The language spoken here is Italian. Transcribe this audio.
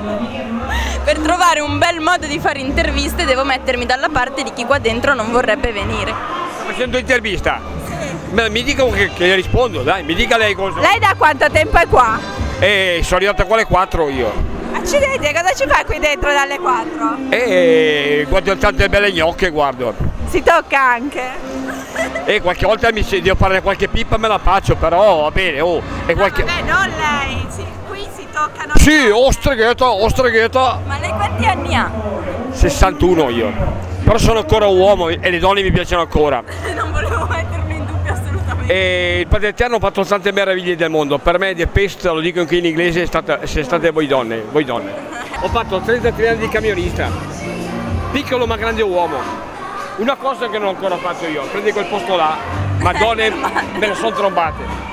Per trovare un bel modo di fare interviste devo mettermi dalla parte di chi qua dentro non vorrebbe venire. Sto facendo intervista? Sì. Mi dica che rispondo, dai, mi dica lei cosa. Lei da quanto tempo è qua? Sono arrivato qua alle 4 io. Accidenti, cosa ci fai qui dentro dalle 4? Guardo tante belle gnocche, guardo. Si tocca anche? Qualche volta devo fare qualche pippa, me la faccio, però va bene, Vabbè, non lei, sì, qui si toccano. Sì, ostregheta. Ma lei quanti anni ha? 61 io. Però sono ancora uomo e le donne mi piacciono ancora. Non volevo mettermi in dubbio assolutamente. E il Padre Eterno ha fatto tante meraviglie del mondo. Per me The Pest, lo dico anche in inglese, siete state voi donne. Ho fatto 33 anni di camionista. Piccolo ma grande uomo. Una cosa che non ho ancora fatto io, prendi quel posto là, ma donne me ne sono trombate.